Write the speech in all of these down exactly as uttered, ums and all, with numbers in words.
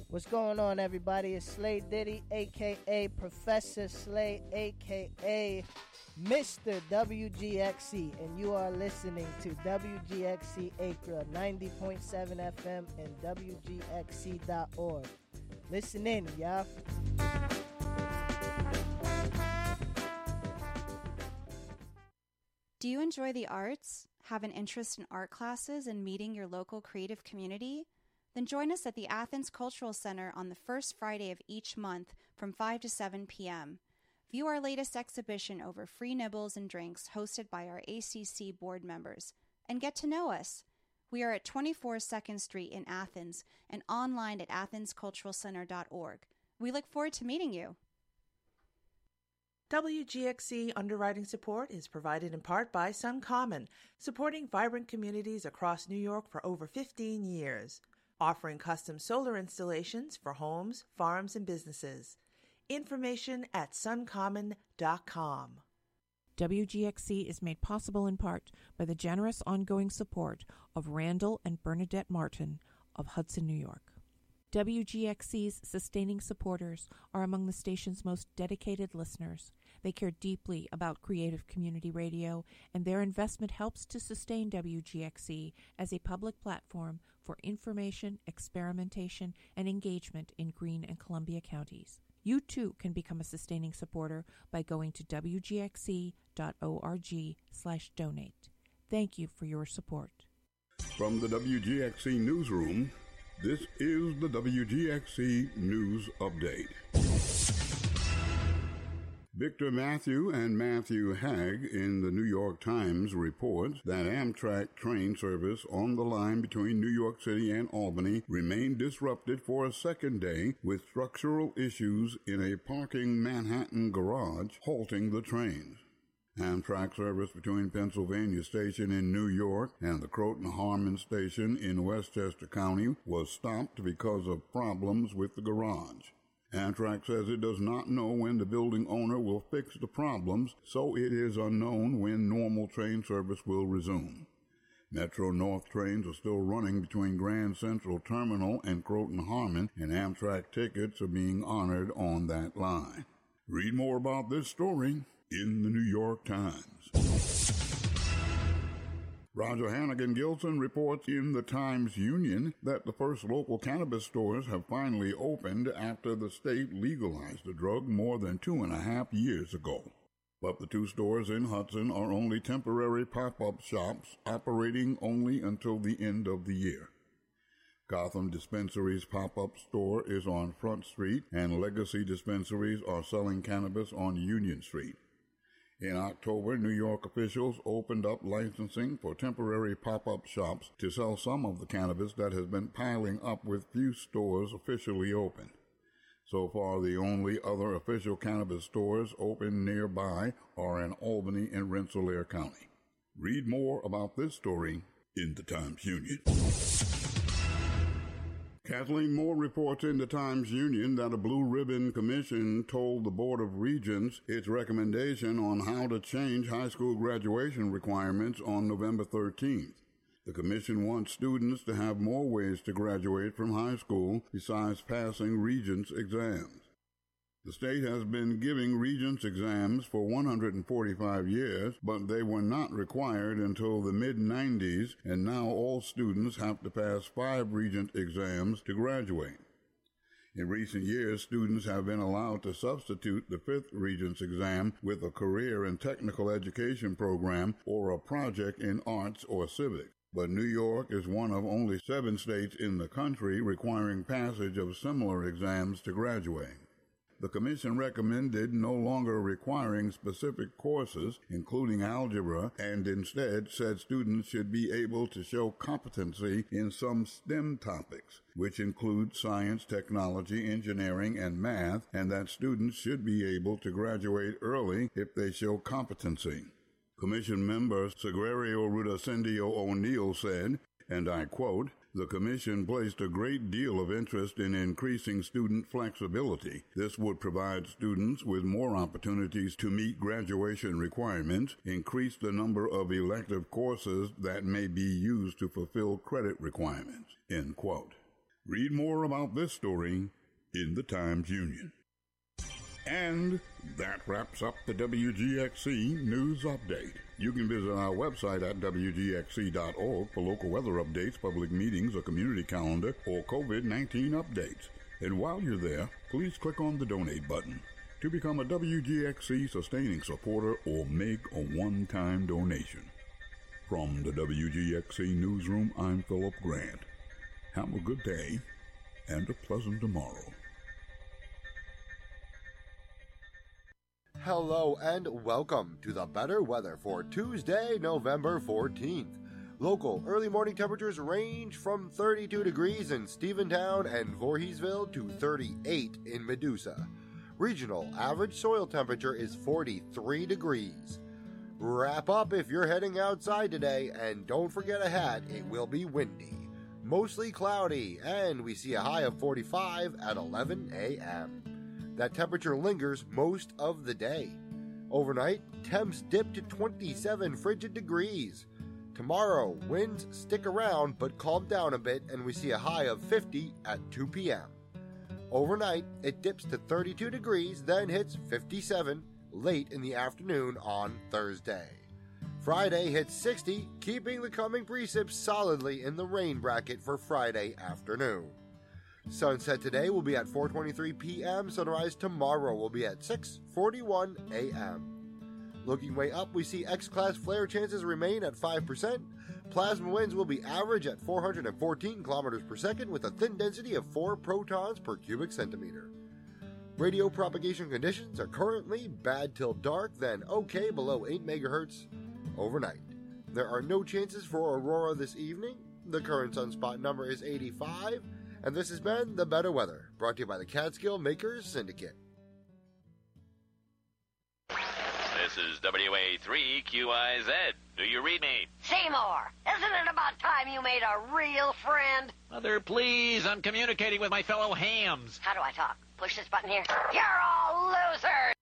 What's going on, everybody? It's Slay Diddy, a k a. Professor Slay, a k a. Mister W G X C, and you are listening to W G X C Acre ninety point seven F M and W G X C dot org. Listen in, y'all. Do you enjoy the arts? Have an interest in art classes and meeting your local creative community? Then join us at the Athens Cultural Center on the first Friday of each month from five to seven p.m. View our latest exhibition over free nibbles and drinks hosted by our A C C board members. And get to know us. We are at twenty-four second Street in Athens and online at athens cultural center dot org. We look forward to meeting you. W G X C underwriting support is provided in part by SunCommon, supporting vibrant communities across New York for over fifteen years, offering custom solar installations for homes, farms, and businesses. Information at sun common dot com. W G X C is made possible in part by the generous ongoing support of Randall and Bernadette Martin of Hudson, New York. W G X C's sustaining supporters are among the station's most dedicated listeners. They care deeply about creative community radio, and their investment helps to sustain W G X C as a public platform for information, experimentation, and engagement in Greene and Columbia counties. You too can become a sustaining supporter by going to w g x c dot org slash donate. Thank you for your support. From the W G X C newsroom, this is the W G X C News Update. Victor Matthew and Matthew Haig in the New York Times report that Amtrak train service on the line between New York City and Albany remained disrupted for a second day with structural issues in a parking Manhattan garage halting the trains. Amtrak service between Pennsylvania Station in New York and the Croton-Harmon Station in Westchester County was stopped because of problems with the garage. Amtrak says it does not know when the building owner will fix the problems, so it is unknown when normal train service will resume. Metro-North trains are still running between Grand Central Terminal and Croton-Harmon, and Amtrak tickets are being honored on that line. Read more about this story in the New York Times. Roger Hannigan-Gilson reports in the Times-Union that the first local cannabis stores have finally opened after the state legalized the drug more than two and a half years ago. But the two stores in Hudson are only temporary pop-up shops operating only until the end of the year. Gotham Dispensary's pop-up store is on Front Street, and Legacy Dispensaries are selling cannabis on Union Street. In October, New York officials opened up licensing for temporary pop-up shops to sell some of the cannabis that has been piling up with few stores officially open. So far, the only other official cannabis stores open nearby are in Albany and Rensselaer County. Read more about this story in the Times-Union. Kathleen Moore reports in the Times-Union that a Blue Ribbon Commission told the Board of Regents its recommendation on how to change high school graduation requirements on November thirteenth. The commission wants students to have more ways to graduate from high school besides passing Regents exams. The state has been giving Regents exams for one hundred forty-five years, but they were not required until the mid nineties, and now all students have to pass five Regent exams to graduate. In recent years, students have been allowed to substitute the fifth Regents exam with a career and technical education program or a project in arts or civics. But New York is one of only seven states in the country requiring passage of similar exams to graduate. The Commission recommended no longer requiring specific courses, including algebra, and instead said students should be able to show competency in some STEM topics, which include science, technology, engineering, and math, and that students should be able to graduate early if they show competency. Commission member Sagrario Rudascendio O'Neill said, and I quote, "The Commission placed a great deal of interest in increasing student flexibility. This would provide students with more opportunities to meet graduation requirements, increase the number of elective courses that may be used to fulfill credit requirements." End quote. Read more about this story in the Times-Union. And that wraps up the W G X C News Update. You can visit our website at W G X C dot org for local weather updates, public meetings, a community calendar, or COVID nineteen updates. And while you're there, please click on the donate button to become a W G X C sustaining supporter or make a one-time donation. From the W G X C Newsroom, I'm Philip Grant. Have a good day and a pleasant tomorrow. Hello and welcome to the better weather for Tuesday, November fourteenth. Local early morning temperatures range from thirty-two degrees in Stephentown and Voorheesville to thirty-eight in Medusa. Regional average soil temperature is forty-three degrees. Wrap up if you're heading outside today, and don't forget a hat, it will be windy. Mostly cloudy, and we see a high of forty-five at eleven a.m. That temperature lingers most of the day. Overnight, temps dip to twenty-seven frigid degrees. Tomorrow, winds stick around but calm down a bit, and we see a high of fifty at two p.m. Overnight, it dips to thirty-two degrees, then hits fifty-seven late in the afternoon on Thursday. Friday hits sixty, keeping the coming precip solidly in the rain bracket for Friday afternoon. Sunset today will be at four twenty-three p.m. Sunrise tomorrow will be at six forty-one a.m. Looking way up, we see X-class flare chances remain at five percent. Plasma winds will be average at four hundred fourteen kilometers per second with a thin density of four protons per cubic centimeter. Radio propagation conditions are currently bad till dark, then okay below eight megahertz overnight. There are no chances for aurora this evening. The current sunspot number is eighty-five. And this has been The Better Weather, brought to you by the Catskill Makers Syndicate. This is W A three Q I Z. Do you read me? Seymour, isn't it about time you made a real friend? Mother, please, I'm communicating with my fellow hams. How do I talk? Push this button here. You're all losers!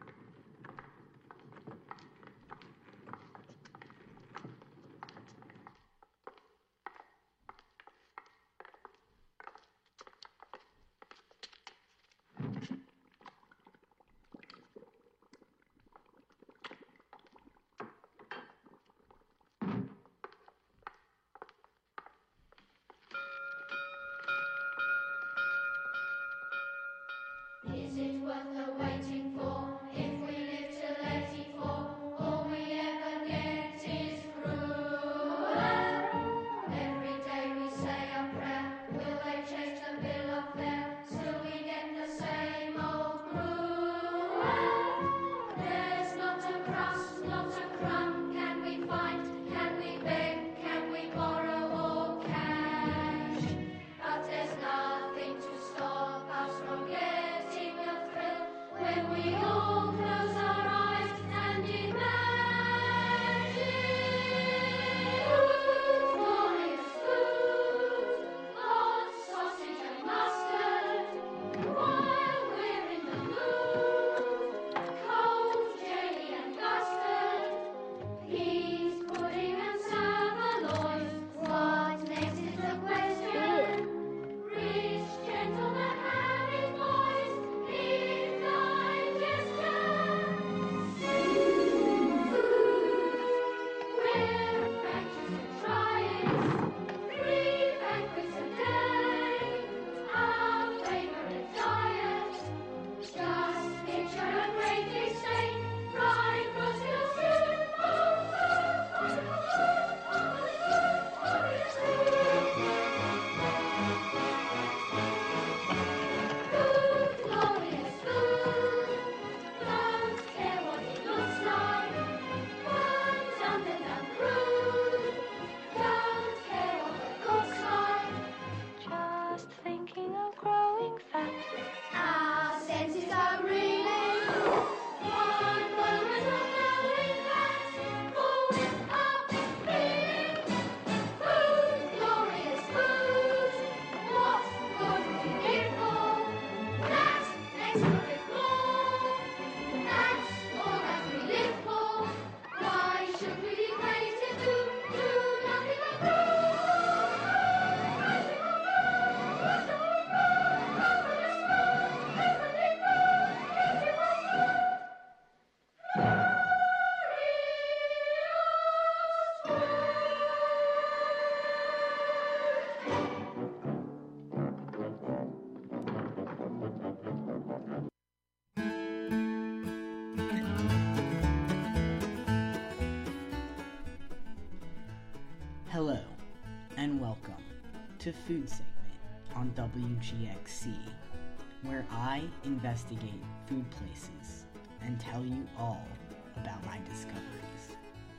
Is it worth the waiting for? If we live till eighty-four, all we ever get is cruel. Every day we say a prayer. Will they change the bill of fare? Still we get the same old gruel. There's not a crust, not a crumb. Can we find? Can we beg? Can we borrow all cash? But there's nothing to stop us from getting a thrill when we all close our eyes and imagine glorious food, hot sausage and mustard, while we're in the mood, cold jelly and custard, peas, pudding and saveloys. What next is the question? Rich gentlemen having boys, leave digest and welcome to Food Segment on W G X C, where I investigate food places and tell you all about my discoveries.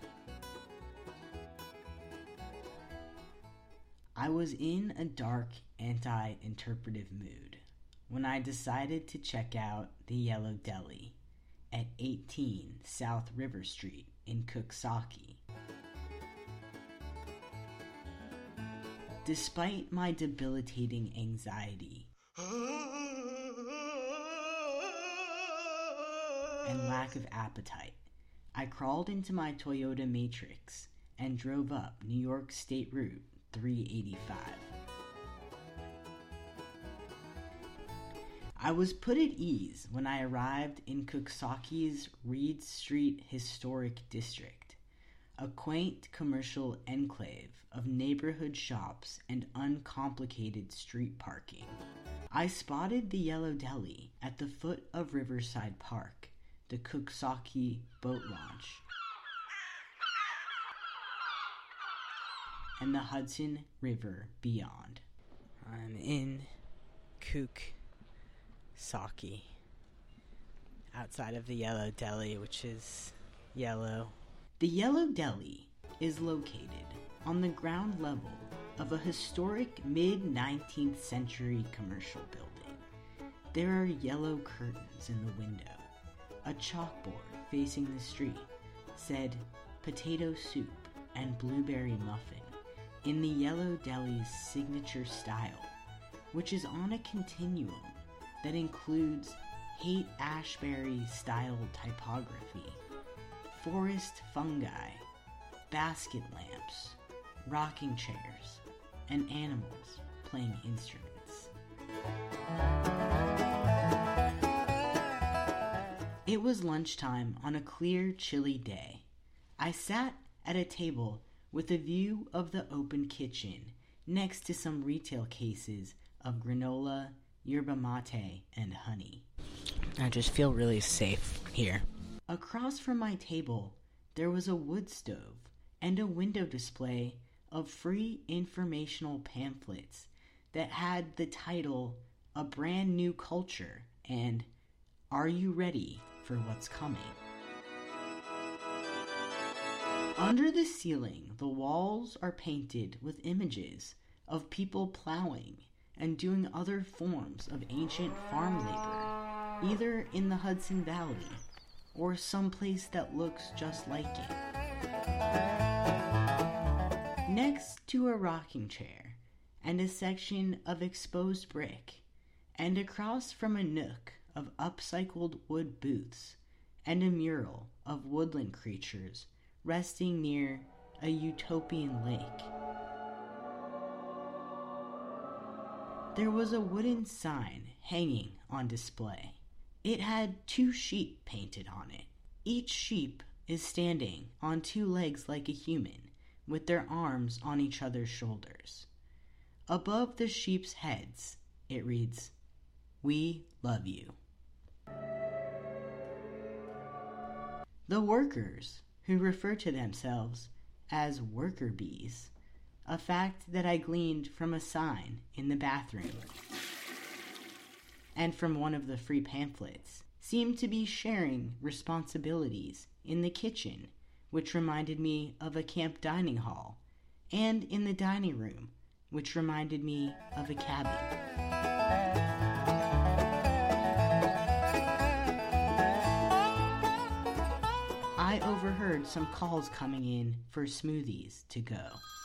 I was in a dark, anti-interpretive mood when I decided to check out the Yellow Deli at eighteen South River Street in Cooksaki. Despite my debilitating anxiety and lack of appetite, I crawled into my Toyota Matrix and drove up New York State Route three eighty-five. I was put at ease when I arrived in Cooksaki's Reed Street Historic District, a quaint commercial enclave of neighborhood shops and uncomplicated street parking. I spotted the Yellow Deli at the foot of Riverside Park, the Cooksaki boat launch, and the Hudson River beyond. I'm in Cooksaki, outside of the Yellow Deli, which is yellow. The Yellow Deli is located on the ground level of a historic mid-nineteenth century commercial building. There are yellow curtains in the window. A chalkboard facing the street said potato soup and blueberry muffin in the Yellow Deli's signature style, which is on a continuum that includes Haight-Ashbury style typography, forest fungi, basket lamps, rocking chairs, and animals playing instruments. It was lunchtime on a clear, chilly day. I sat at a table with a view of the open kitchen next to some retail cases of granola, yerba mate, and honey. I just feel really safe here. Across from my table, there was a wood stove and a window display of free informational pamphlets that had the title A Brand New Culture and Are You Ready for What's Coming? Under the ceiling, the walls are painted with images of people plowing and doing other forms of ancient farm labor, either in the Hudson Valley or someplace that looks just like it. Next to a rocking chair and a section of exposed brick, and across from a nook of upcycled wood booths and a mural of woodland creatures resting near a utopian lake, there was a wooden sign hanging on display. It had two sheep painted on it. Each sheep is standing on two legs like a human, with their arms on each other's shoulders. Above the sheep's heads, it reads, "We love you." The workers, who refer to themselves as worker bees, a fact that I gleaned from a sign in the bathroom and from one of the free pamphlets, seemed to be sharing responsibilities in the kitchen, which reminded me of a camp dining hall, and in the dining room, which reminded me of a cabin. I overheard some calls coming in for smoothies to go.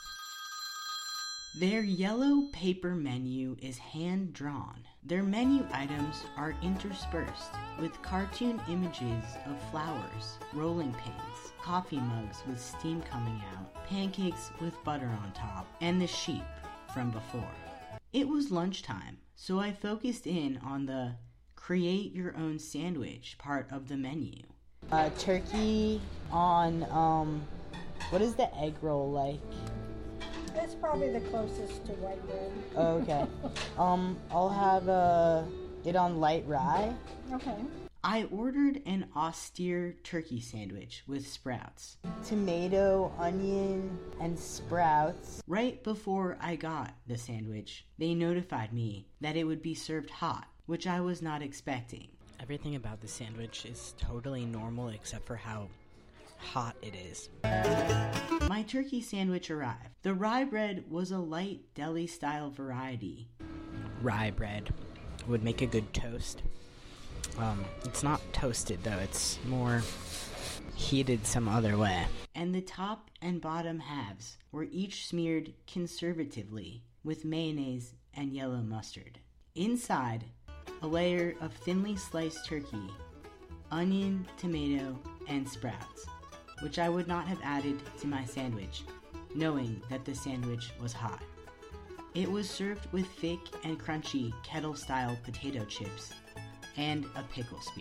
Their yellow paper menu is hand-drawn. Their menu items are interspersed with cartoon images of flowers, rolling pins, coffee mugs with steam coming out, pancakes with butter on top, and the sheep from before. It was lunchtime, so I focused in on the create your own sandwich part of the menu. Uh, turkey on, um, what is the egg roll like? It's probably the closest to white bread. Okay. um, I'll have uh, it on light rye. Okay. I ordered an austere turkey sandwich with sprouts. Tomato, onion, and sprouts. Right before I got the sandwich, they notified me that it would be served hot, which I was not expecting. Everything about the sandwich is totally normal except for how hot it is. My turkey sandwich arrived. The rye bread was a light deli-style variety. Rye bread would make a good toast. Um, it's not toasted though, it's more heated some other way. And the top and bottom halves were each smeared conservatively with mayonnaise and yellow mustard. Inside, a layer of thinly sliced turkey, onion, tomato, and sprouts, which I would not have added to my sandwich, knowing that the sandwich was hot. It was served with thick and crunchy kettle-style potato chips and a pickle spear.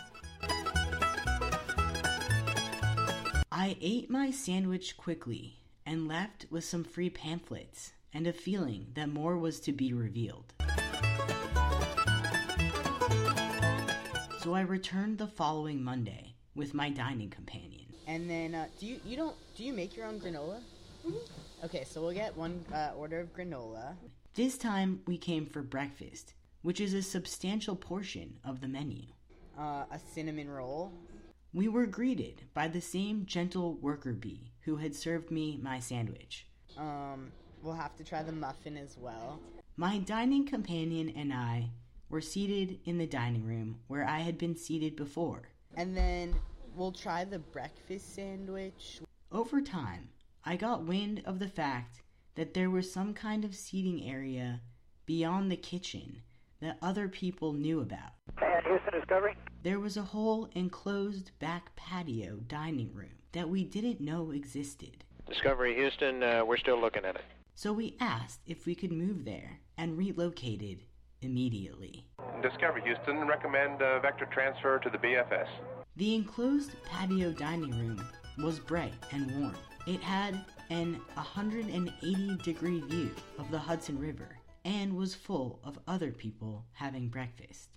I ate my sandwich quickly and left with some free pamphlets and a feeling that more was to be revealed. So I returned the following Monday with my dining companion. And then, uh, do you you don't do you make your own granola? Mm-hmm. Okay, so we'll get one uh, order of granola. This time we came for breakfast, which is a substantial portion of the menu. Uh, a cinnamon roll. We were greeted by the same gentle worker bee who had served me my sandwich. Um, we'll have to try the muffin as well. My dining companion and I were seated in the dining room where I had been seated before. And then we'll try the breakfast sandwich. Over time, I got wind of the fact that there was some kind of seating area beyond the kitchen that other people knew about. Hey, Houston Discovery? There was a whole enclosed back patio dining room that we didn't know existed. Discovery Houston, uh, we're still looking at it. So we asked if we could move there and relocated immediately. Discovery Houston, recommend uh, vector transfer to the B F S. The enclosed patio dining room was bright and warm. It had an one hundred eighty degree view of the Hudson River and was full of other people having breakfast.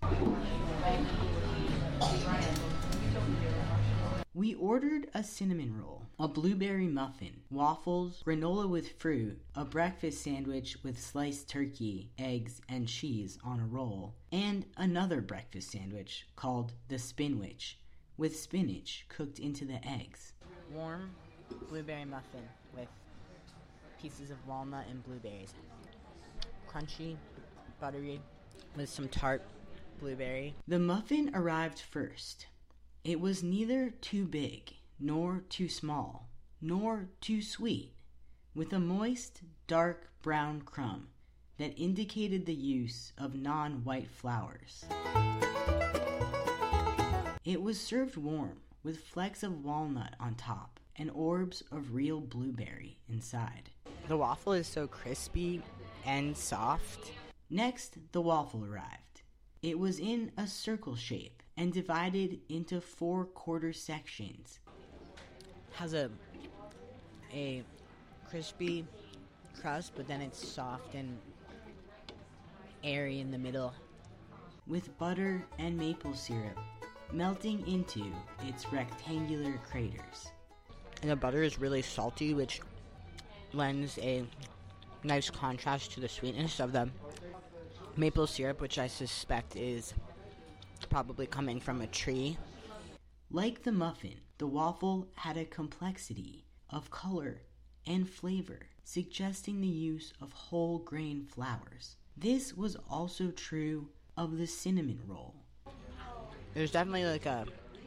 We ordered a cinnamon roll, a blueberry muffin, waffles, granola with fruit, a breakfast sandwich with sliced turkey, eggs, and cheese on a roll, and another breakfast sandwich called the Spinwich, with spinach cooked into the eggs. Warm blueberry muffin with pieces of walnut and blueberries. Crunchy, buttery, with some tart blueberry. The muffin arrived first. It was neither too big, nor too small, nor too sweet, with a moist, dark brown crumb that indicated the use of non-white flours. It was served warm, with flecks of walnut on top and orbs of real blueberry inside. The waffle is so crispy and soft. Next, the waffle arrived. It was in a circle shape and divided into four quarter sections. Has a a crispy crust, but then it's soft and airy in the middle. With butter and maple syrup melting into its rectangular craters. And the butter is really salty, which lends a nice contrast to the sweetness of the maple syrup, which I suspect is probably coming from a tree. Like the muffin, the waffle had a complexity of color and flavor, suggesting the use of whole grain flours. This was also true of the cinnamon roll. There's definitely like a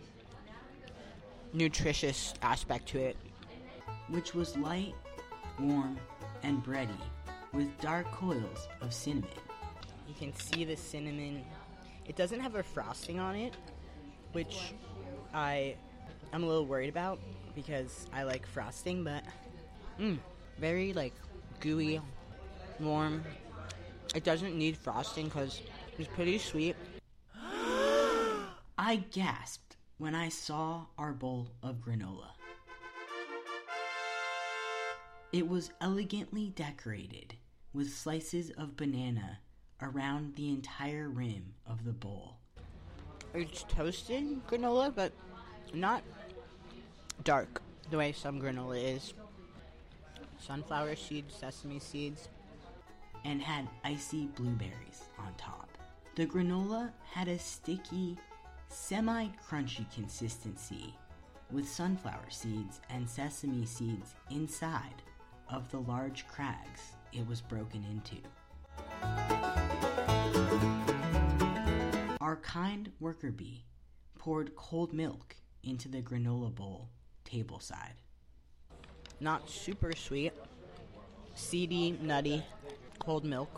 nutritious aspect to it. Which was light, warm, and bready, with dark coils of cinnamon. You can see the cinnamon. It doesn't have a frosting on it, which I am a little worried about because I like frosting, but mm, very like gooey, warm. It doesn't need frosting because it's pretty sweet. I gasped when I saw our bowl of granola. It was elegantly decorated with slices of banana around the entire rim of the bowl. It's toasted granola, but not dark the way some granola is. Sunflower seeds, sesame seeds, and had icy blueberries on top. The granola had a sticky, semi-crunchy consistency with sunflower seeds and sesame seeds inside of the large crags it was broken into. Our kind worker bee poured cold milk into the granola bowl tableside. Not super sweet, seedy, nutty, cold milk.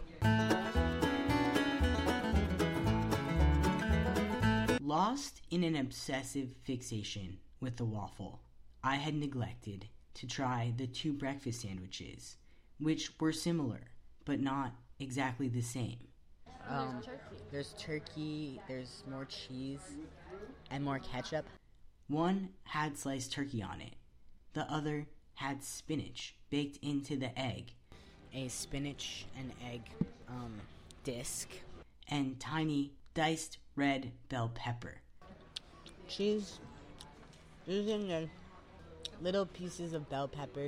Lost in an obsessive fixation with the waffle, I had neglected to try the two breakfast sandwiches, which were similar, but not exactly the same. Um, there's turkey, there's more cheese, and more ketchup. One had sliced turkey on it. The other had spinach baked into the egg. A spinach and egg um, disc. And tiny diced red bell pepper. Cheese using the little pieces of bell pepper.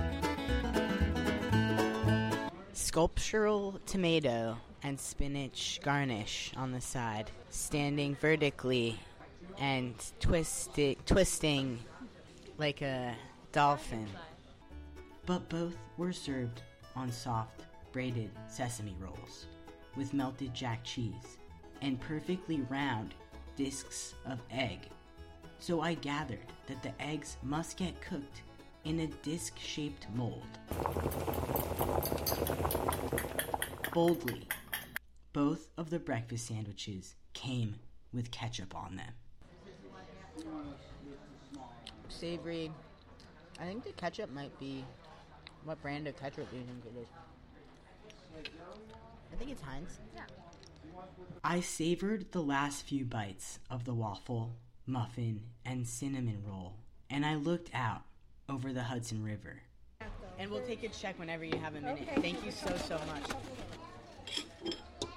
Sculptural tomato and spinach garnish on the side, standing vertically and twisted, twisting like a dolphin. But both were served on soft, braided sesame rolls with melted jack cheese and perfectly round discs of egg. So I gathered that the eggs must get cooked in a disc-shaped mold. Boldly, both of the breakfast sandwiches came with ketchup on them. Savory. I think the ketchup might be... What brand of ketchup do you think it is? I think it's Heinz. Yeah. I savored the last few bites of the waffle, muffin, and cinnamon roll, and I looked out over the Hudson River. And we'll take a check whenever you have a minute. Okay. Thank you so, so much.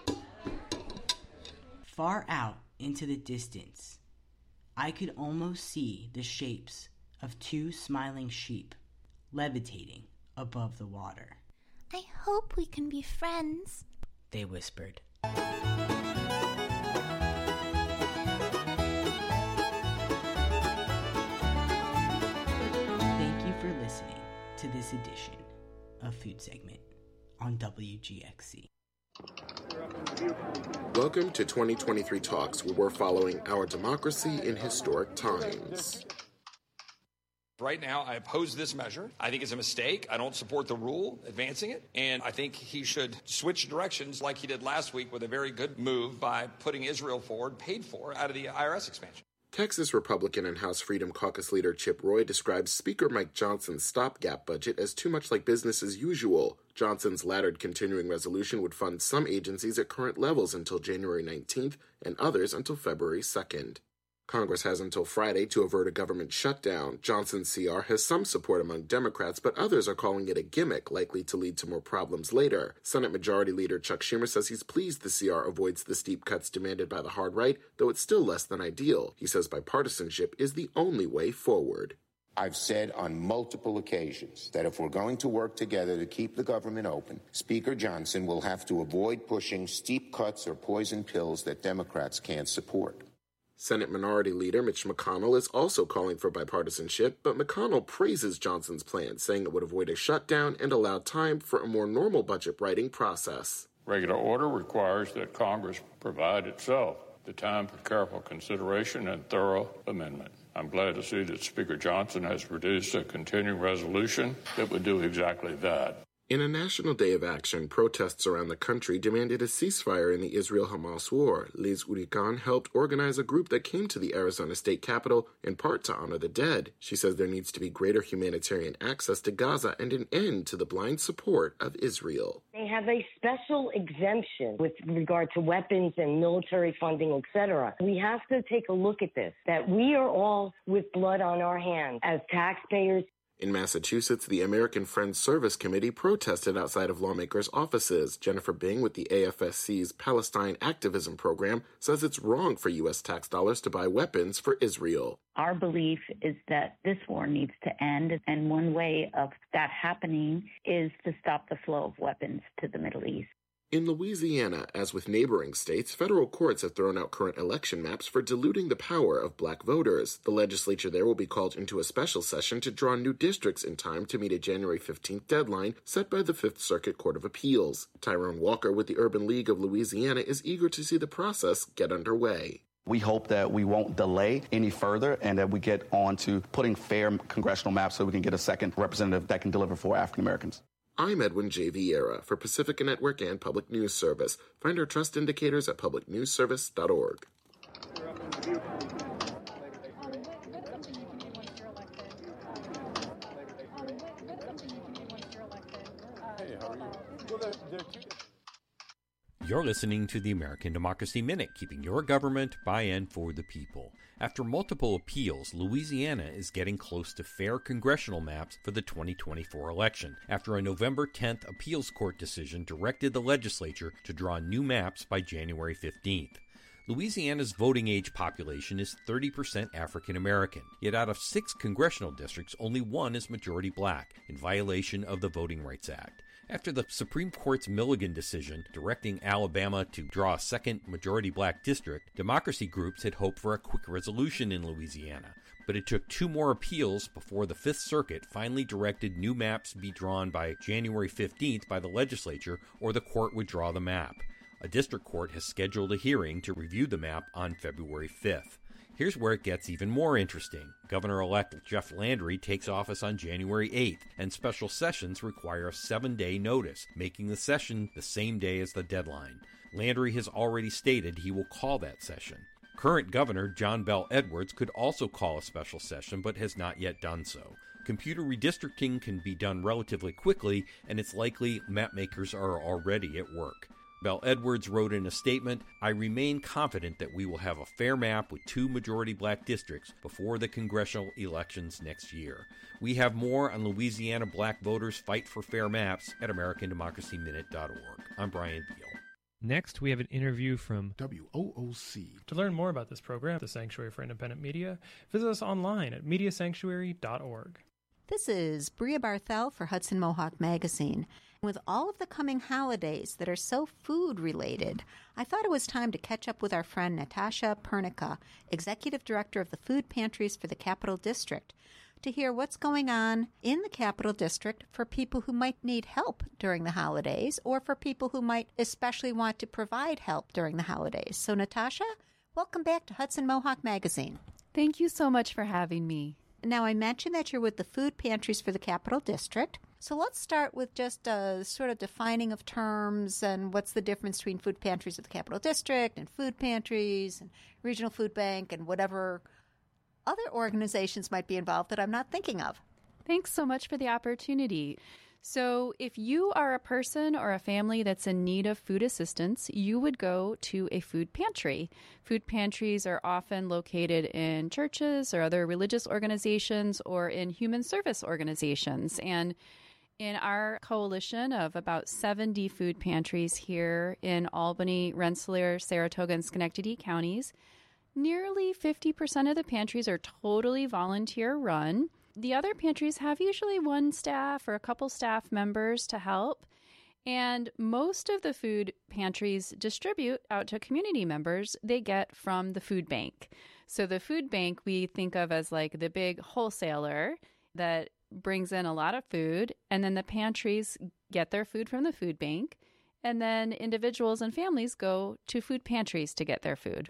Far out into the distance, I could almost see the shapes of two smiling sheep levitating above the water. I hope we can be friends, they whispered. Thank you for listening to this edition of Food Segment on W G X C. Welcome to twenty twenty-three Talks, where we're following our democracy in historic times. Right now, I oppose this measure. I think it's a mistake. I don't support the rule advancing it. And I think he should switch directions like he did last week with a very good move by putting Israel forward, paid for, out of the I R S expansion. Texas Republican and House Freedom Caucus leader Chip Roy describes Speaker Mike Johnson's stopgap budget as too much like business as usual. Johnson's laddered continuing resolution would fund some agencies at current levels until January nineteenth and others until February second. Congress has until Friday to avert a government shutdown. Johnson's C R has some support among Democrats, but others are calling it a gimmick likely to lead to more problems later. Senate Majority Leader Chuck Schumer says he's pleased the C R avoids the steep cuts demanded by the hard right, though it's still less than ideal. He says bipartisanship is the only way forward. I've said on multiple occasions that if we're going to work together to keep the government open, Speaker Johnson will have to avoid pushing steep cuts or poison pills that Democrats can't support. Senate Minority Leader Mitch McConnell is also calling for bipartisanship, but McConnell praises Johnson's plan, saying it would avoid a shutdown and allow time for a more normal budget writing process. Regular order requires that Congress provide itself the time for careful consideration and thorough amendment. I'm glad to see that Speaker Johnson has produced a continuing resolution that would do exactly that. In a national day of action, protests around the country demanded a ceasefire in the Israel-Hamas war. Liz Urikan helped organize a group that came to the Arizona state capitol in part to honor the dead. She says there needs to be greater humanitarian access to Gaza and an end to the blind support of Israel. They have a special exemption with regard to weapons and military funding, et cetera. We have to take a look at this, that we are all with blood on our hands as taxpayers. In Massachusetts, the American Friends Service Committee protested outside of lawmakers' offices. Jennifer Bing with the A F S C's Palestine Activism Program says it's wrong for U S tax dollars to buy weapons for Israel. Our belief is that this war needs to end, and one way of that happening is to stop the flow of weapons to the Middle East. In Louisiana, as with neighboring states, federal courts have thrown out current election maps for diluting the power of black voters. The legislature there will be called into a special session to draw new districts in time to meet a January fifteenth deadline set by the Fifth Circuit Court of Appeals. Tyrone Walker with the Urban League of Louisiana is eager to see the process get underway. We hope that we won't delay any further and that we get on to putting fair congressional maps so we can get a second representative that can deliver for African Americans. I'm Edwin J. Vieira for Pacifica Network and Public News Service. Find our trust indicators at public news service dot org. You're listening to the American Democracy Minute, keeping your government by and for the people. After multiple appeals, Louisiana is getting close to fair congressional maps for the twenty twenty-four election, after a November tenth appeals court decision directed the legislature to draw new maps by January fifteenth. Louisiana's voting age population is thirty percent African American, yet out of six congressional districts, only one is majority black, in violation of the Voting Rights Act. After the Supreme Court's Milligan decision directing Alabama to draw a second majority black district, democracy groups had hoped for a quick resolution in Louisiana. But it took two more appeals before the Fifth Circuit finally directed new maps be drawn by January fifteenth by the legislature, or the court would draw the map. A district court has scheduled a hearing to review the map on February fifth. Here's where it gets even more interesting. Governor-elect Jeff Landry takes office on January eighth, and special sessions require a seven-day notice, making the session the same day as the deadline. Landry has already stated he will call that session. Current Governor John Bel Edwards could also call a special session, but has not yet done so. Computer redistricting can be done relatively quickly, and it's likely mapmakers are already at work. Bel Edwards wrote in a statement, "I remain confident that we will have a fair map with two majority black districts before the congressional elections next year." We have more on Louisiana black voters' fight for fair maps at American Democracy Minute dot org. I'm Brian Beal. Next, we have an interview from W O O C. To learn more about this program, the Sanctuary for Independent Media, visit us online at media sanctuary dot org. This is Bria Barthel for Hudson Mohawk Magazine. With all of the coming holidays that are so food-related, I thought it was time to catch up with our friend Natasha Pernica, Executive Director of the Food Pantries for the Capital District, to hear what's going on in the Capital District for people who might need help during the holidays or for people who might especially want to provide help during the holidays. So, Natasha, welcome back to Hudson Mohawk Magazine. Thank you so much for having me. Now, I mentioned that you're with the Food Pantries for the Capital District. So let's start with just a sort of defining of terms and what's the difference between food pantries of the Capital District and food pantries and regional food bank and whatever other organizations might be involved that I'm not thinking of. Thanks so much for the opportunity. So if you are a person or a family that's in need of food assistance, you would go to a food pantry. Food pantries are often located in churches or other religious organizations or in human service organizations. And in our coalition of about seventy food pantries here in Albany, Rensselaer, Saratoga, and Schenectady counties, nearly fifty percent of the pantries are totally volunteer run. The other pantries have usually one staff or a couple staff members to help. And most of the food pantries distribute out to community members they get from the food bank. So the food bank we think of as like the big wholesaler that brings in a lot of food, and then the pantries get their food from the food bank, and then individuals and families go to food pantries to get their food.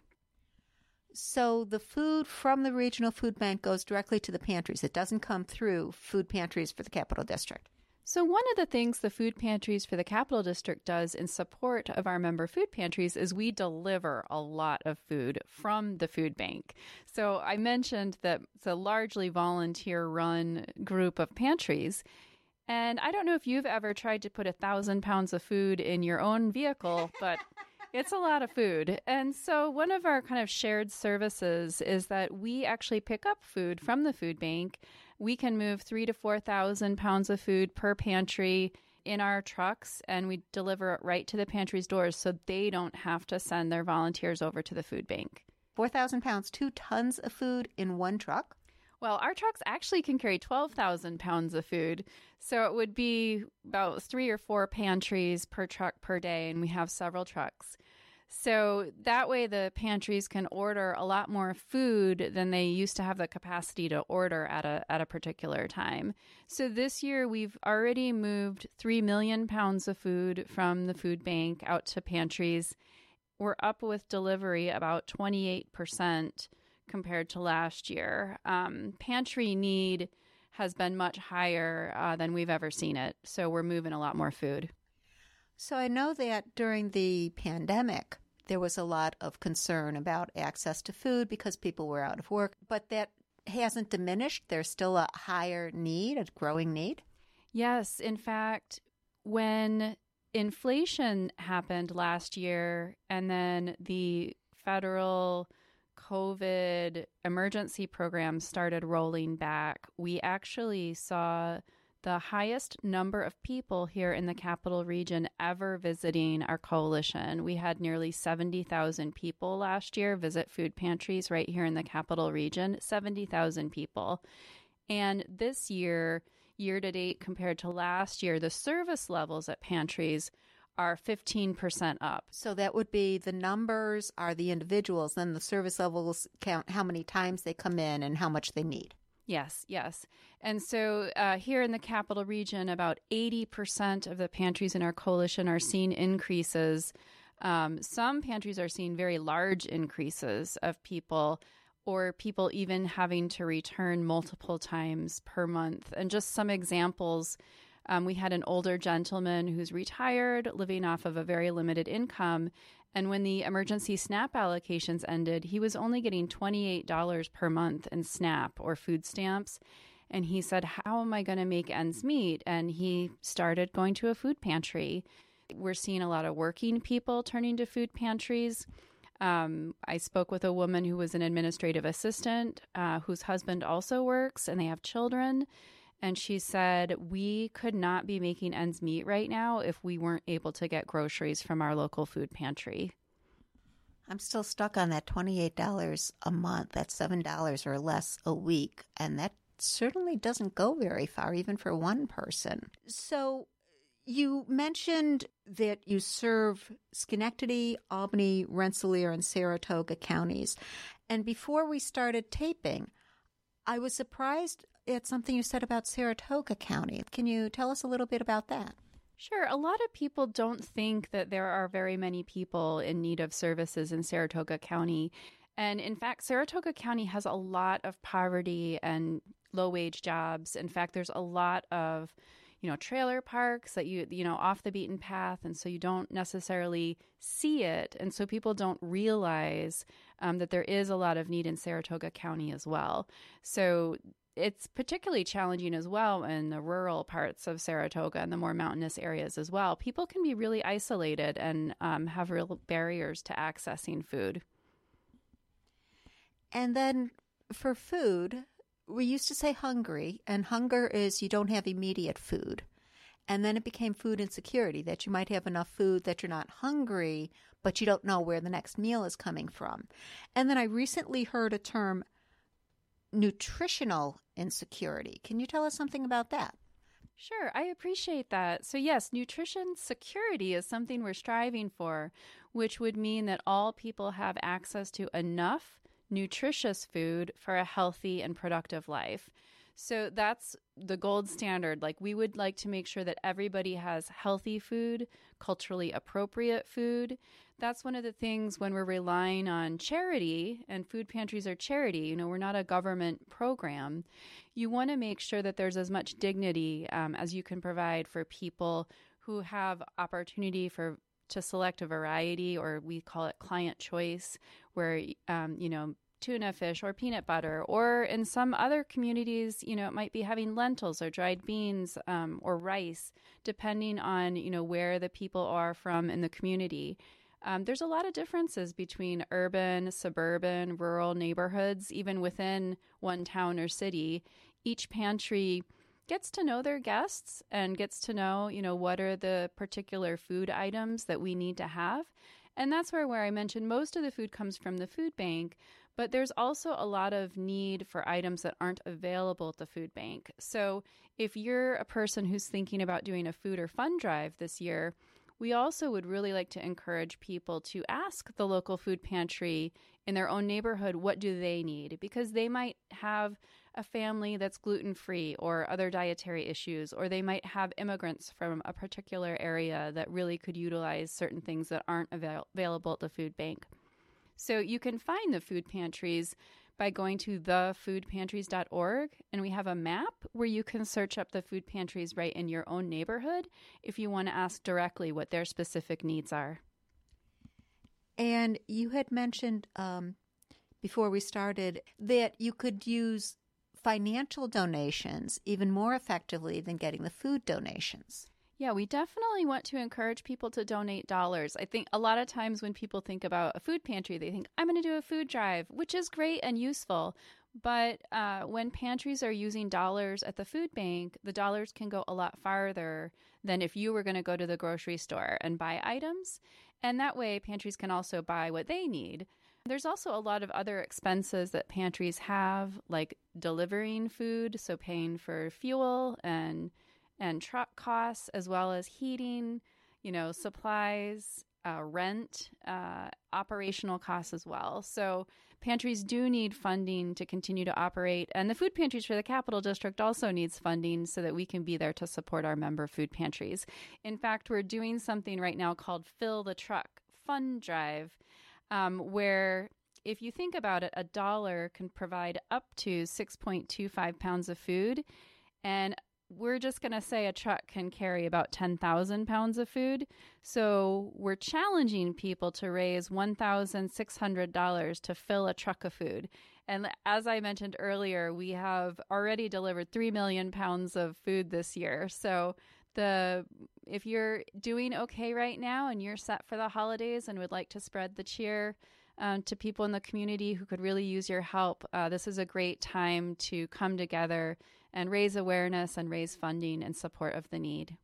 So the food from the regional food bank goes directly to the pantries. It doesn't come through food pantries for the Capital District. So one of the things the Food Pantries for the Capital District does in support of our member food pantries is we deliver a lot of food from the food bank. So I mentioned that it's a largely volunteer-run group of pantries. And I don't know if you've ever tried to put a thousand pounds of food in your own vehicle, but it's a lot of food. And so one of our kind of shared services is that we actually pick up food from the food bank We can move three to four thousand pounds of food per pantry in our trucks, and we deliver it right to the pantry's doors so they don't have to send their volunteers over to the food bank. four thousand pounds, two tons of food in one truck? Well, our trucks actually can carry twelve thousand pounds of food. So it would be about three or four pantries per truck per day, and we have several trucks. So that way the pantries can order a lot more food than they used to have the capacity to order at a at a particular time. So this year we've already moved three million pounds of food from the food bank out to pantries. We're up with delivery about twenty-eight percent compared to last year. Um, pantry need has been much higher uh, than we've ever seen it. So we're moving a lot more food. So I know that during the pandemic, there was a lot of concern about access to food because people were out of work, but that hasn't diminished. There's still a higher need, a growing need. Yes. In fact, when inflation happened last year and then the federal COVID emergency program started rolling back, we actually saw the highest number of people here in the Capital Region ever visiting our coalition. We had nearly seventy thousand people last year visit food pantries right here in the Capital Region, seventy thousand people. And this year, year to date compared to last year, the service levels at pantries are fifteen percent up. So that would be the numbers are the individuals, then the service levels count how many times they come in and how much they need. Yes, yes. And so uh, here in the Capital Region, about eighty percent of the pantries in our coalition are seeing increases. Um, some pantries are seeing very large increases of people, or people even having to return multiple times per month. And just some examples, um, we had an older gentleman who's retired, living off of a very limited income. And when the emergency SNAP allocations ended, he was only getting twenty-eight dollars per month in SNAP or food stamps. And he said, how am I going to make ends meet? And he started going to a food pantry. We're seeing a lot of working people turning to food pantries. Um, I spoke with a woman who was an administrative assistant uh, whose husband also works, and they have children. And she said, we could not be making ends meet right now if we weren't able to get groceries from our local food pantry. I'm still stuck on that twenty-eight dollars a month. That's seven dollars or less a week. And that certainly doesn't go very far, even for one person. So you mentioned that you serve Schenectady, Albany, Rensselaer, and Saratoga counties. And before we started taping, I was surprised at something you said about Saratoga County. Can you tell us a little bit about that? Sure. A lot of people don't think that there are very many people in need of services in Saratoga County. And in fact, Saratoga County has a lot of poverty and low-wage jobs. In fact, there's a lot of, you know, trailer parks that you, you know, off the beaten path. And so you don't necessarily see it. And so people don't realize um, that there is a lot of need in Saratoga County as well. So it's particularly challenging as well in the rural parts of Saratoga and the more mountainous areas as well. People can be really isolated and um, have real barriers to accessing food. And then for food, we used to say hungry, and hunger is you don't have immediate food. And then it became food insecurity, that you might have enough food that you're not hungry, but you don't know where the next meal is coming from. And then I recently heard a term, nutritional insecurity. Can you tell us something about that? Sure, I appreciate that. So yes, nutrition security is something we're striving for, which would mean that all people have access to enough nutritious food for a healthy and productive life. So that's the gold standard. Like, we would like to make sure that everybody has healthy food, culturally appropriate food. That's one of the things when we're relying on charity, and food pantries are charity, you know, we're not a government program. You want to make sure that there's as much dignity um, as you can provide for people who have opportunity for to select a variety, or we call it client choice, where, um, you know, tuna fish or peanut butter, or in some other communities, you know, it might be having lentils or dried beans um, or rice, depending on, you know, where the people are from in the community. Um, there's a lot of differences between urban, suburban, rural neighborhoods, even within one town or city. each pantry gets to know their guests and gets to know, you know, what are the particular food items that we need to have. And that's where, where I mentioned most of the food comes from the food bank, but there's also a lot of need for items that aren't available at the food bank. So if you're a person who's thinking about doing a food or fun drive this year, we also would really like to encourage people to ask the local food pantry in their own neighborhood, what do they need? Because they might have a family that's gluten-free or other dietary issues, or they might have immigrants from a particular area that really could utilize certain things that aren't avail- available at the food bank. So you can find the food pantries by going to the food pantries dot org, and we have a map where you can search up the food pantries right in your own neighborhood if you want to ask directly what their specific needs are. And you had mentioned um, before we started that you could use financial donations even more effectively than getting the food donations. Yeah, we definitely want to encourage people to donate dollars. I think a lot of times when people think about a food pantry, they think, I'm going to do a food drive, which is great and useful. But uh, when pantries are using dollars at the food bank, the dollars can go a lot farther than if you were going to go to the grocery store and buy items. And that way, pantries can also buy what they need. There's also a lot of other expenses that pantries have, like delivering food, so paying for fuel and and truck costs, as well as heating, you know, supplies, uh, rent, uh, operational costs as well. So pantries do need funding to continue to operate. And the food pantries for the Capital District also needs funding so that we can be there to support our member food pantries. In fact, we're doing something right now called Fill the Truck Fund Drive, um, where if you think about it, a dollar can provide up to six point two five pounds of food. And we're just going to say a truck can carry about ten thousand pounds of food. So we're challenging people to raise one thousand six hundred dollars to fill a truck of food. And as I mentioned earlier, we have already delivered three million pounds of food this year. So the if you're doing okay right now and you're set for the holidays and would like to spread the cheer um, to people in the community who could really use your help, uh, this is a great time to come together and raise awareness and raise funding in support of the need.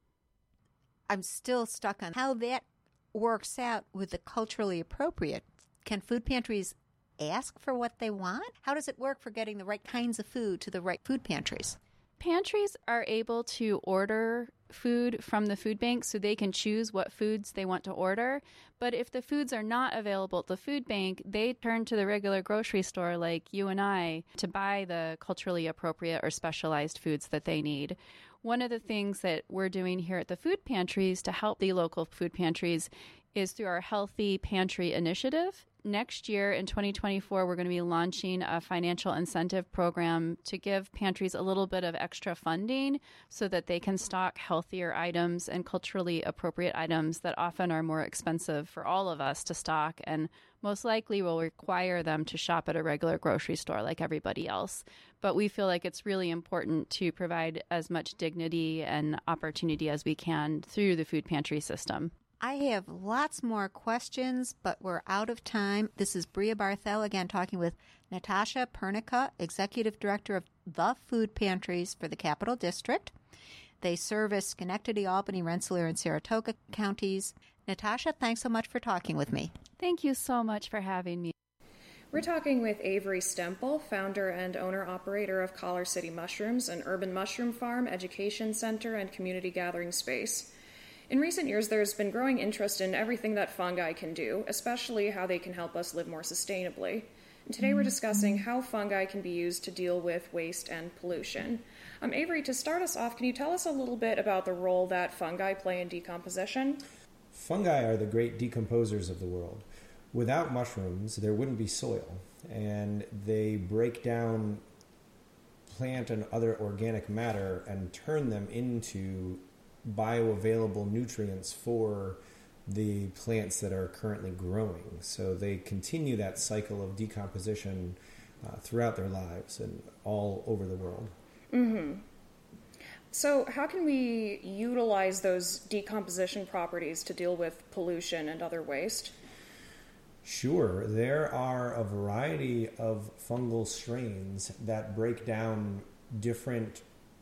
I'm still stuck on how that works out with the culturally appropriate. Can food pantries ask for what they want? How does it work for getting the right kinds of food to the right food pantries? Pantries are able to order food from the food bank, so they can choose what foods they want to order. But if the foods are not available at the food bank, they turn to the regular grocery store like you and I to buy the culturally appropriate or specialized foods that they need. One of the things that we're doing here at the food pantries to help the local food pantries is through our Healthy Pantry Initiative. Next year, in twenty twenty-four, we're going to be launching a financial incentive program to give pantries a little bit of extra funding so that they can stock healthier items and culturally appropriate items that often are more expensive for all of us to stock and most likely will require them to shop at a regular grocery store like everybody else. But we feel like it's really important to provide as much dignity and opportunity as we can through the food pantry system. I have lots more questions, but we're out of time. This is Bria Barthel again talking with Natasha Pernica, Executive Director of the Food Pantries for the Capital District. They service Schenectady, Albany, Rensselaer, and Saratoga counties. Natasha, thanks so much for talking with me. Thank you so much for having me. We're talking with Avery Stemple, founder and owner-operator of Collar City Mushrooms, an urban mushroom farm, education center, and community gathering space. In recent years, there's been growing interest in everything that fungi can do, especially how they can help us live more sustainably. And today we're discussing how fungi can be used to deal with waste and pollution. Um, Avery, to start us off, can you tell us a little bit about the role that fungi play in decomposition? Fungi are the great decomposers of the world. Without mushrooms, there wouldn't be soil, and they break down plant and other organic matter and turn them into bioavailable nutrients for the plants that are currently growing. So they continue that cycle of decomposition uh, throughout their lives and all over the world. Mm-hmm. So how can we utilize those decomposition properties to deal with pollution and other waste? Sure. There are a variety of fungal strains that break down different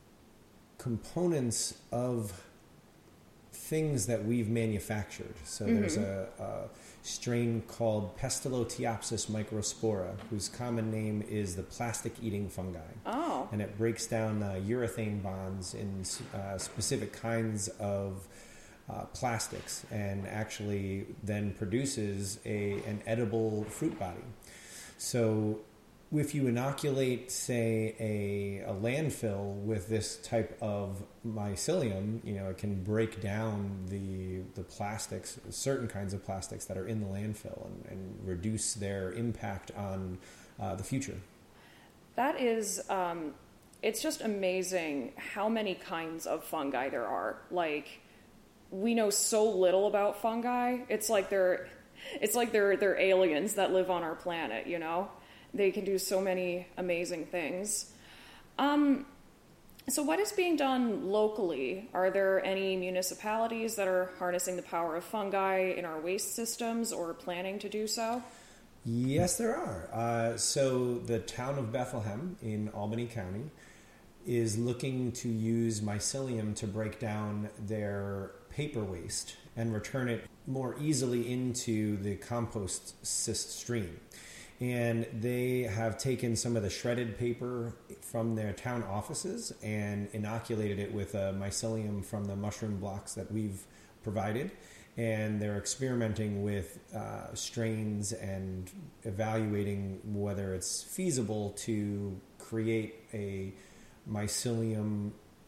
components of things that we've manufactured. So mm-hmm. there's a, a strain called Pestilotiopsis microspora, whose common name is the plastic-eating fungi. Oh. And it breaks down uh, urethane bonds in uh, specific kinds of uh, plastics, and actually then produces a an edible fruit body. So if you inoculate, say, a, a landfill with this type of mycelium, you know, it can break down the the plastics, certain kinds of plastics that are in the landfill, and, and reduce their impact on uh, the future. That is, um, it's just amazing how many kinds of fungi there are. Like, we know so little about fungi. It's like they're, it's like they're they're aliens that live on our planet, you know? They can do so many amazing things. Um, so what is being done locally? Are there any municipalities that are harnessing the power of fungi in our waste systems or planning to do so? Yes, there are. Uh, so the town of Bethlehem in Albany County is looking to use mycelium to break down their paper waste and return it more easily into the compost stream. And they have taken some of the shredded paper from their town offices and inoculated it with a mycelium from the mushroom blocks that we've provided. And they're experimenting with uh, strains and evaluating whether it's feasible to create a mycelium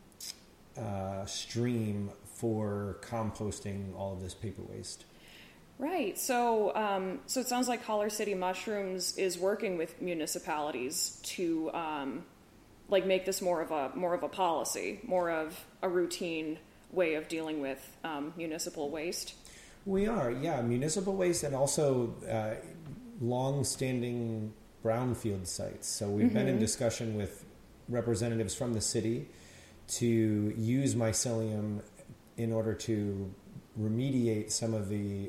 uh, stream for composting all of this paper waste. Right. So, um, so it sounds like Collar City Mushrooms is working with municipalities to, um, like, make this more of a more of a policy, more of a routine way of dealing with um, municipal waste. We are, yeah, municipal waste, and also uh, long-standing brownfield sites. So we've mm-hmm. been in discussion with representatives from the city to use mycelium in order to remediate some of the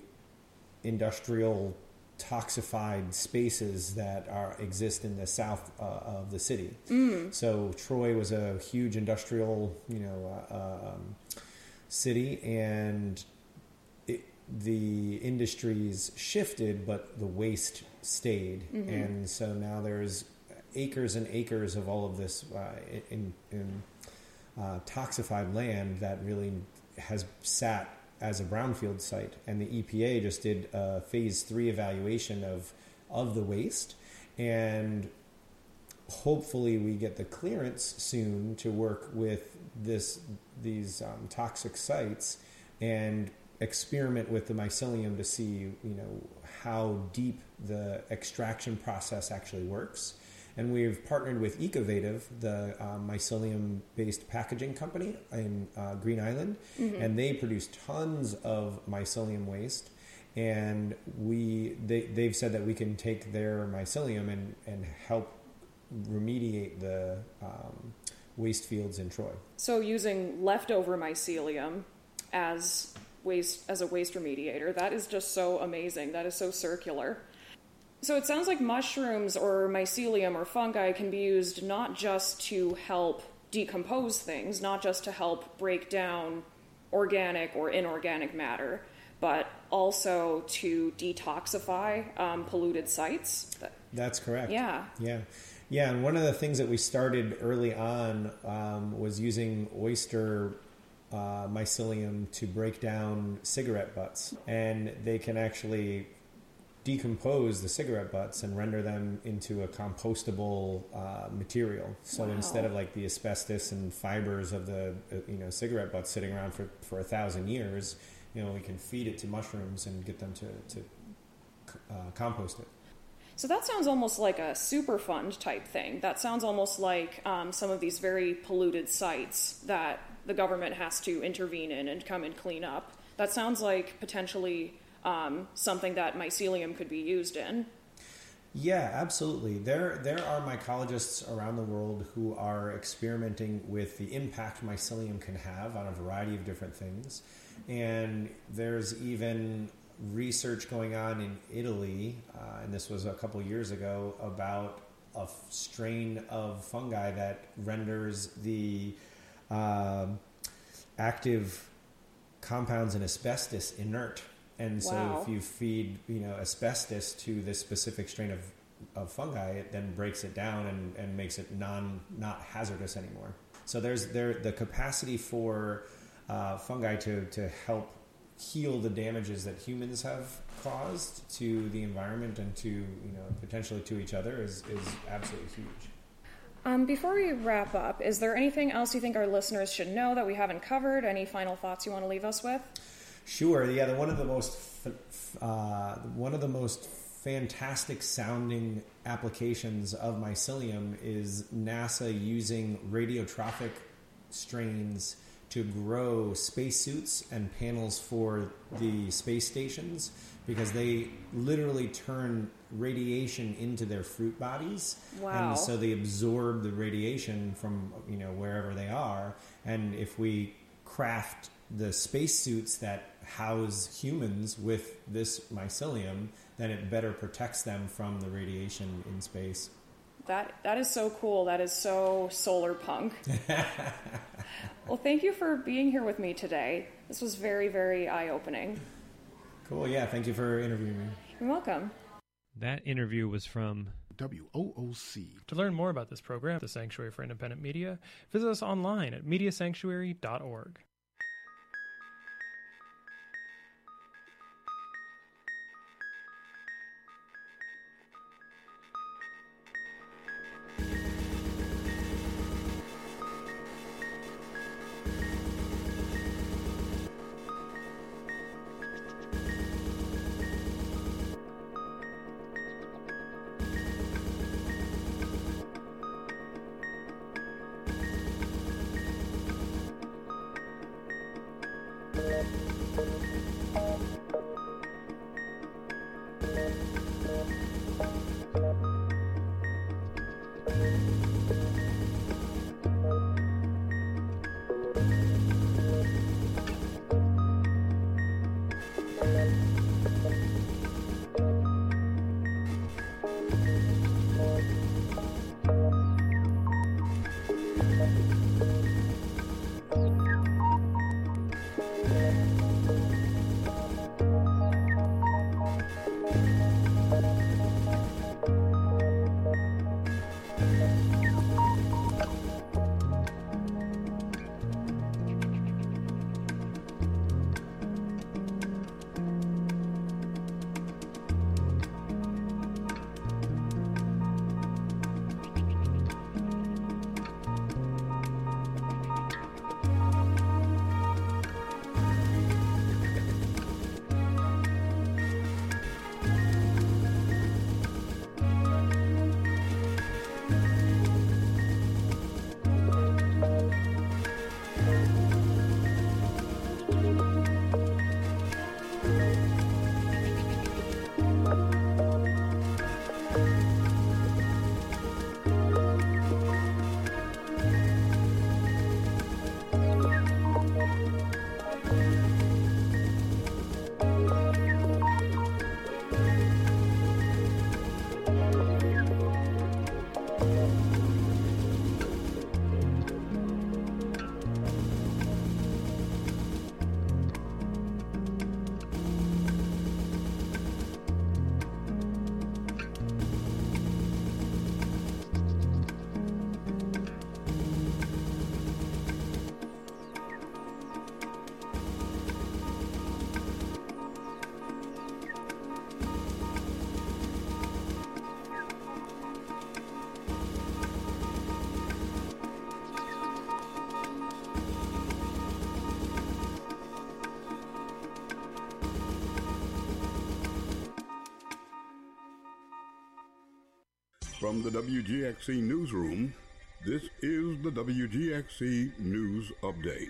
industrial toxified spaces that are exist in the south uh, of the city. Mm. So Troy was a huge industrial, you know, uh, um, city, and it, the industries shifted, but the waste stayed. Mm-hmm. And so now there's acres and acres of all of this uh, in, in uh, toxified land that really has sat as a brownfield site, and the E P A just did a phase three evaluation of of the waste, and hopefully we get the clearance soon to work with this these um, toxic sites and experiment with the mycelium to see, you know, how deep the extraction process actually works. And we've partnered with Ecovative, the um, mycelium-based packaging company in uh, Green Island, mm-hmm. and they produce tons of mycelium waste. And we they, they've said that we can take their mycelium and, and help remediate the um, waste fields in Troy. So using leftover mycelium as waste as a waste remediator, that is just so amazing. That is so circular. So it sounds like mushrooms or mycelium or fungi can be used not just to help decompose things, not just to help break down organic or inorganic matter, but also to detoxify um, polluted sites. That's correct. Yeah. Yeah. Yeah, and one of the things that we started early on um, was using oyster uh, mycelium to break down cigarette butts. And they can actually decompose the cigarette butts and render them into a compostable uh, material. So wow. instead of like the asbestos and fibers of the uh, you know cigarette butts sitting around for, for a thousand years, you know, we can feed it to mushrooms and get them to, to uh, compost it. So that sounds almost like a Superfund type thing. That sounds almost like um, some of these very polluted sites that the government has to intervene in and come and clean up. That sounds like potentially Um, something that mycelium could be used in. Yeah, absolutely. There there are mycologists around the world who are experimenting with the impact mycelium can have on a variety of different things. And there's even research going on in Italy, uh, and this was a couple years ago, about a strain of fungi that renders the uh, active compounds in asbestos inert. And so Wow. if you feed, you know, asbestos to this specific strain of, of fungi, it then breaks it down and, and makes it non not hazardous anymore. So there's there the capacity for uh, fungi to, to help heal the damages that humans have caused to the environment and to, you know, potentially to each other is, is absolutely huge. Um, before we wrap up, is there anything else you think our listeners should know that we haven't covered? Any final thoughts you want to leave us with? Sure. Yeah, the, one of the most uh, one of the most fantastic sounding applications of mycelium is NASA using radiotrophic strains to grow spacesuits and panels for the space stations, because they literally turn radiation into their fruit bodies. Wow. And so they absorb the radiation from, you know, wherever they are. And if we craft the spacesuits that house humans with this mycelium, then it better protects them from the radiation in space. That that is so cool. That is so solar punk. Well, thank you for being here with me today. This was very, very eye-opening. Cool. Yeah, thank you for interviewing me. You're welcome. That interview was from W O O C. To learn more about this program, the Sanctuary for Independent Media, visit us online at media sanctuary dot org. From the W G X C newsroom, this is the W G X C News Update.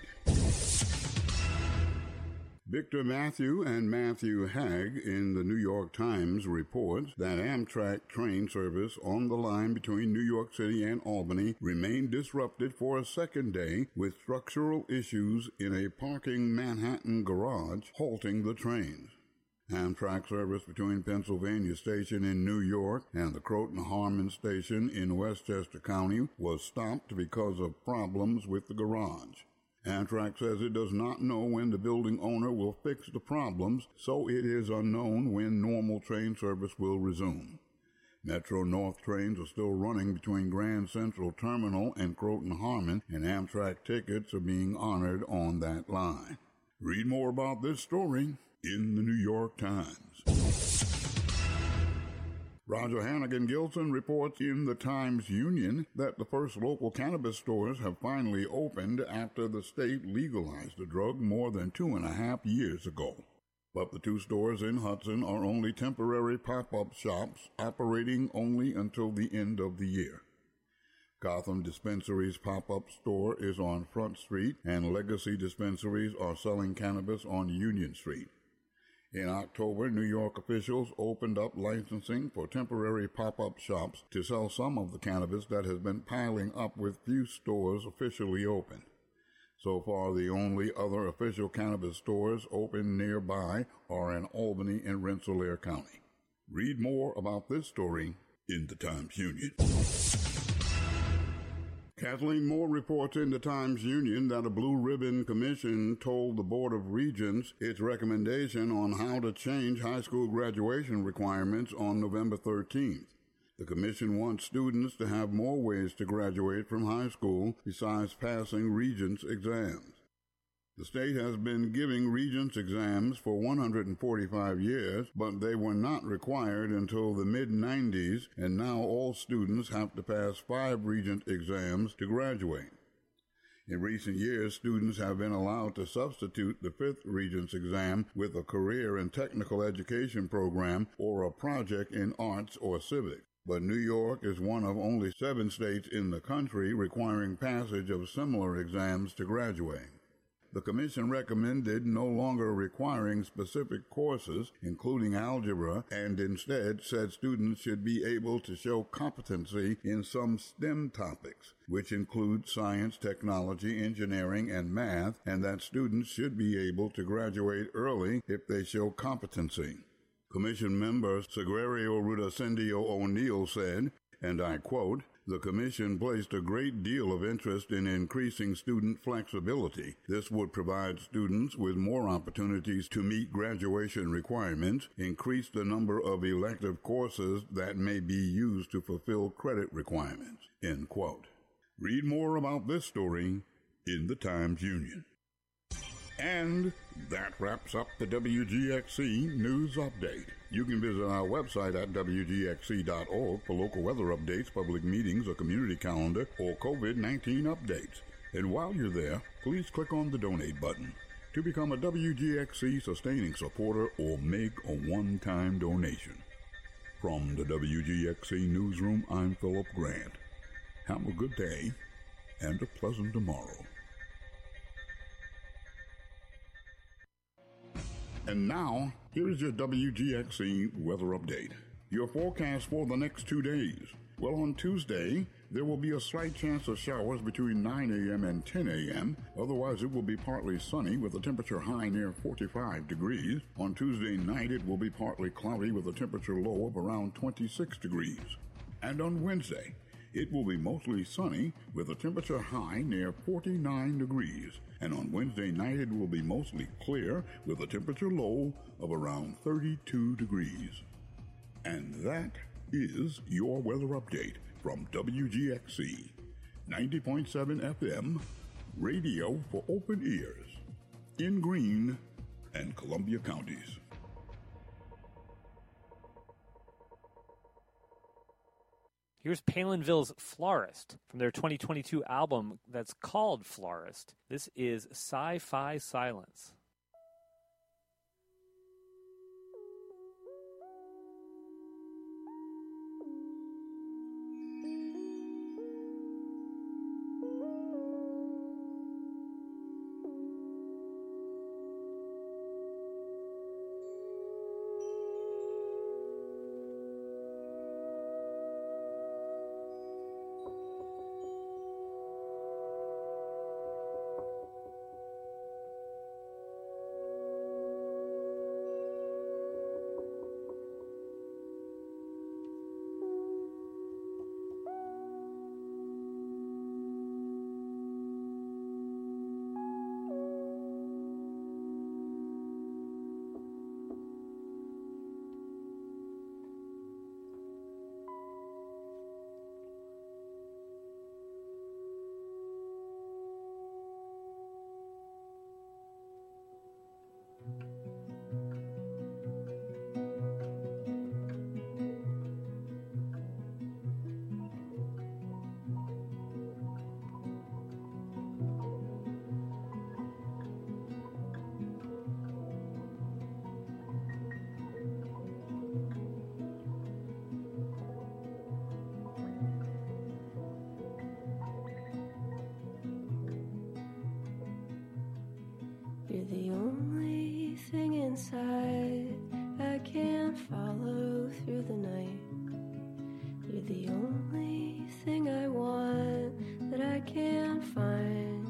Victor Matthew and Matthew Haig in the New York Times report that Amtrak train service on the line between New York City and Albany remained disrupted for a second day, with structural issues in a parking Manhattan garage halting the trains. Amtrak service between Pennsylvania Station in New York and the Croton-Harmon Station in Westchester County was stopped because of problems with the garage. Amtrak says it does not know when the building owner will fix the problems, so it is unknown when normal train service will resume. Metro North trains are still running between Grand Central Terminal and Croton-Harmon, and Amtrak tickets are being honored on that line. Read more about this story in the New York Times. Roger Hannigan Gilson reports in the Times-Union that the first local cannabis stores have finally opened after the state legalized the drug more than two and a half years ago. But the two stores in Hudson are only temporary pop-up shops operating only until the end of the year. Gotham Dispensary's pop-up store is on Front Street, and Legacy Dispensaries are selling cannabis on Union Street. In October, New York officials opened up licensing for temporary pop-up shops to sell some of the cannabis that has been piling up with few stores officially open. So far, the only other official cannabis stores open nearby are in Albany and Rensselaer County. Read more about this story in the Times-Union. Kathleen Moore reports in the Times-Union that a Blue Ribbon Commission told the Board of Regents its recommendation on how to change high school graduation requirements on November thirteenth. The commission wants students to have more ways to graduate from high school besides passing Regents exams. The state has been giving Regents exams for one hundred forty-five years, but they were not required until the mid nineties, and now all students have to pass five Regent exams to graduate. In recent years, students have been allowed to substitute the fifth Regents exam with a career and technical education program or a project in arts or civics. But New York is one of only seven states in the country requiring passage of similar exams to graduate. The commission recommended no longer requiring specific courses, including algebra, and instead said students should be able to show competency in some STEM topics, which include science, technology, engineering, and math, and that students should be able to graduate early if they show competency. Commission member Sagrario Rudascendio O'Neill said, and I quote, "The Commission placed a great deal of interest in increasing student flexibility. This would provide students with more opportunities to meet graduation requirements, increase the number of elective courses that may be used to fulfill credit requirements." End quote. Read more about this story in the Times-Union. And that wraps up the W G X C News Update. You can visit our website at W G X C dot org for local weather updates, public meetings, a community calendar, or COVID nineteen updates. And while you're there, please click on the donate button to become a W G X C sustaining supporter or make a one-time donation. From the W G X C Newsroom, I'm Philip Grant. Have a good day and a pleasant tomorrow. And now, here is your W G X C weather update. Your forecast for the next two days. Well, on Tuesday, there will be a slight chance of showers between nine a.m. and ten a.m. Otherwise, it will be partly sunny with a temperature high near forty-five degrees. On Tuesday night, it will be partly cloudy with a temperature low of around twenty-six degrees. And on Wednesday, it will be mostly sunny with a temperature high near forty-nine degrees. And on Wednesday night, it will be mostly clear with a temperature low of around thirty-two degrees. And that is your weather update from W G X C, ninety point seven F M, radio for open ears, in Greene and Columbia counties. Here's Palinville's Florist from their twenty twenty-two album that's called Florist. This is Sci-Fi Silence. inside, I can't follow through the night. You're the only thing I want that I can't find.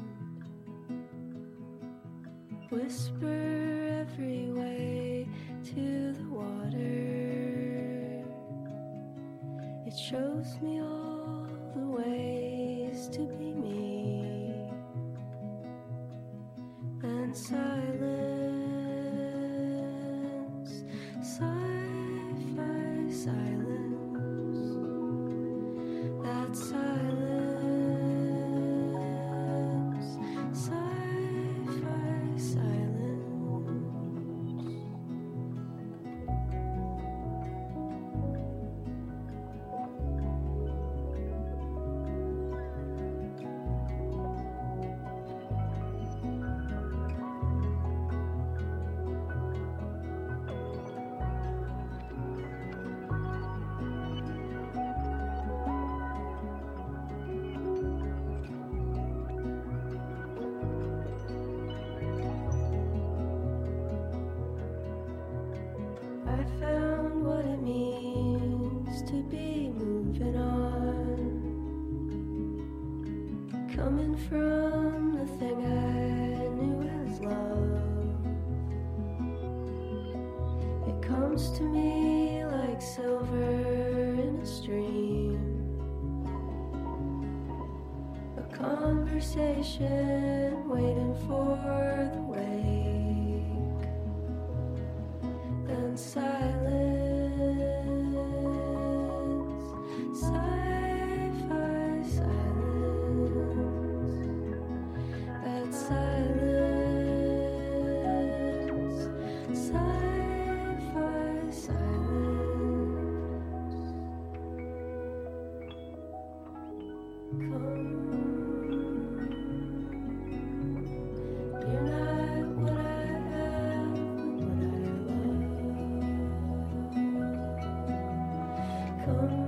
Whisper every way to the water. It shows me all the ways to be me. And silence, sci-fi silence. That silence, sci-fi silence. I found what it means to be moving on, coming from the thing I knew as love. It comes to me like silver in a stream, a conversation waiting for the wake. Then silence, sci-fi silence. That silence, sci-fi silence. Come, you're not what I have, but what I love. Come